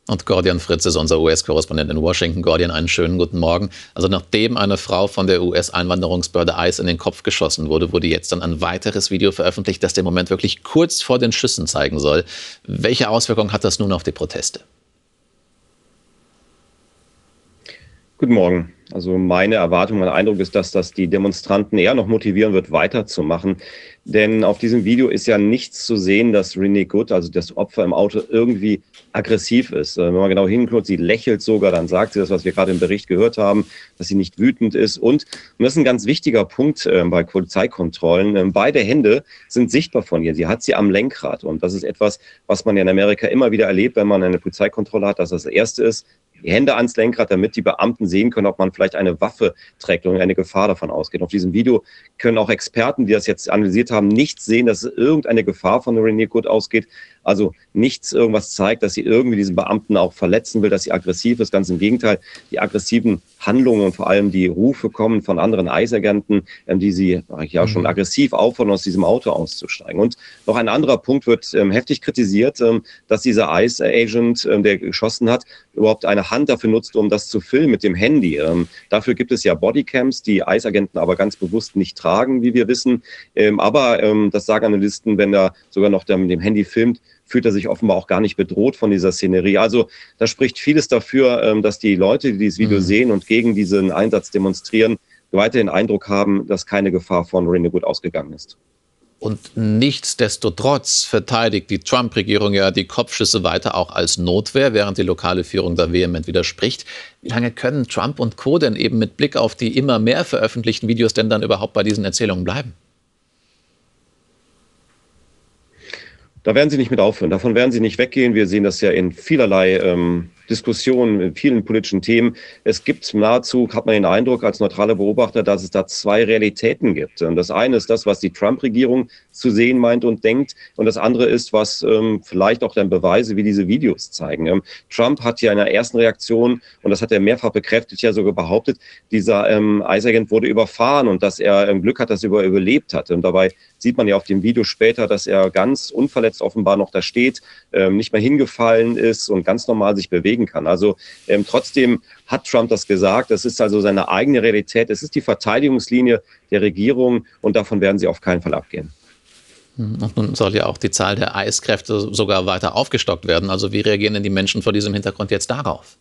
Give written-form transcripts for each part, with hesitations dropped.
Und Gordian Fritz ist unser US-Korrespondent in Washington. Gordian, einen schönen guten Morgen. Also nachdem eine Frau von der US-Einwanderungsbehörde ICE in den Kopf geschossen wurde, wurde jetzt dann ein weiteres Video veröffentlicht, das den Moment wirklich kurz vor den Schüssen zeigen soll. Welche Auswirkungen hat das nun auf die Proteste? Guten Morgen. Also meine Erwartung, mein Eindruck ist, dass das die Demonstranten eher noch motivieren wird, weiterzumachen. Denn auf diesem Video ist ja nichts zu sehen, dass Renee Good, also das Opfer im Auto, irgendwie aggressiv ist. Wenn man genau hinguckt, sie lächelt sogar, dann sagt sie das, was wir gerade im Bericht gehört haben, dass sie nicht wütend ist. Und das ist ein ganz wichtiger Punkt bei Polizeikontrollen, beide Hände sind sichtbar von ihr. Sie hat sie am Lenkrad. Und das ist etwas, was man ja in Amerika immer wieder erlebt, wenn man eine Polizeikontrolle hat, dass das Erste ist, die Hände ans Lenkrad, damit die Beamten sehen können, ob man vielleicht eine Waffe trägt und eine Gefahr davon ausgeht. Auf diesem Video können auch Experten, die das jetzt analysiert haben, nicht sehen, dass irgendeine Gefahr von Renee Good ausgeht. Also nichts irgendwas zeigt, dass sie irgendwie diesen Beamten auch verletzen will, dass sie aggressiv ist. Ganz im Gegenteil, die aggressiven Handlungen und vor allem die Rufe kommen von anderen ICE-Agenten, die sie ja schon aggressiv auffordern, aus diesem Auto auszusteigen. Und noch ein anderer Punkt wird heftig kritisiert, dass dieser ICE-Agent, der geschossen hat, überhaupt eine Hand dafür nutzt, um das zu filmen mit dem Handy. Dafür gibt es ja Bodycams, die ICE-Agenten aber ganz bewusst nicht tragen, wie wir wissen. Aber das sagen Analysten, wenn er sogar noch mit dem Handy filmt, fühlt er sich offenbar auch gar nicht bedroht von dieser Szenerie. Also da spricht vieles dafür, dass die Leute, die dieses Video sehen und gegen diesen Einsatz demonstrieren, weiterhin den Eindruck haben, dass keine Gefahr von Renee Good ausgegangen ist. Und nichtsdestotrotz verteidigt die Trump-Regierung ja die Kopfschüsse weiter auch als Notwehr, während die lokale Führung da vehement widerspricht. Wie lange können Trump und Co. denn eben mit Blick auf die immer mehr veröffentlichten Videos denn dann überhaupt bei diesen Erzählungen bleiben? Da werden sie nicht mit aufhören. Davon werden sie nicht weggehen. Wir sehen das ja in vielerlei Diskussionen, in vielen politischen Themen. Es gibt nahezu, hat man den Eindruck als neutraler Beobachter, dass es da zwei Realitäten gibt. Das eine ist das, was die Trump-Regierung zu sehen meint und denkt. Und das andere ist, was vielleicht auch dann Beweise wie diese Videos zeigen. Trump hat ja in der ersten Reaktion, und das hat er mehrfach bekräftigt, ja sogar behauptet, dieser ICE-Agent wurde überfahren und dass er Glück hat, dass er überlebt hat. Und dabei sieht man ja auf dem Video später, dass er ganz unverletzt offenbar noch da steht, nicht mehr hingefallen ist und ganz normal sich bewegen kann. Also trotzdem hat Trump das gesagt. Das ist also seine eigene Realität. Es ist die Verteidigungslinie der Regierung und davon werden sie auf keinen Fall abgehen. Und nun soll ja auch die Zahl der ICE-Kräfte sogar weiter aufgestockt werden. Also wie reagieren denn die Menschen vor diesem Hintergrund jetzt darauf?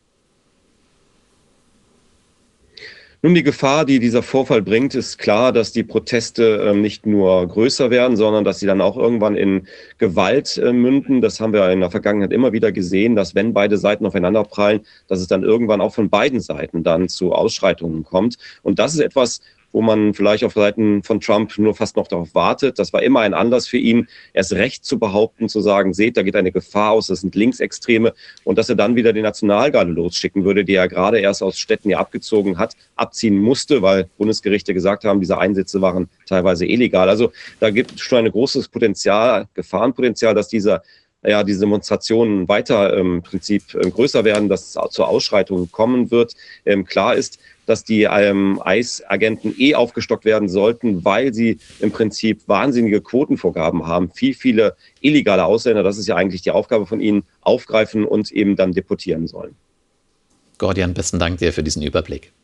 Nun, die Gefahr, die dieser Vorfall bringt, ist klar, dass die Proteste nicht nur größer werden, sondern dass sie dann auch irgendwann in Gewalt münden. Das haben wir in der Vergangenheit immer wieder gesehen, dass wenn beide Seiten aufeinander prallen, dass es dann irgendwann auch von beiden Seiten dann zu Ausschreitungen kommt. Und das ist etwas, wo man vielleicht auf Seiten von Trump nur fast noch darauf wartet. Das war immer ein Anlass für ihn, erst recht zu behaupten, zu sagen, seht, da geht eine Gefahr aus, das sind Linksextreme. Und dass er dann wieder die Nationalgarde losschicken würde, die er gerade erst aus Städten ja abgezogen hat, abziehen musste, weil Bundesgerichte gesagt haben, diese Einsätze waren teilweise illegal. Also da gibt es schon ein großes Potenzial, Gefahrenpotenzial, dass diese Demonstrationen weiter im Prinzip größer werden, dass es zu Ausschreitungen kommen wird. Klar ist, dass die ICE-Agenten aufgestockt werden sollten, weil sie im Prinzip wahnsinnige Quotenvorgaben haben. Viele illegale Ausländer, das ist ja eigentlich die Aufgabe von ihnen, aufgreifen und eben dann deportieren sollen. Gordian, besten Dank dir für diesen Überblick.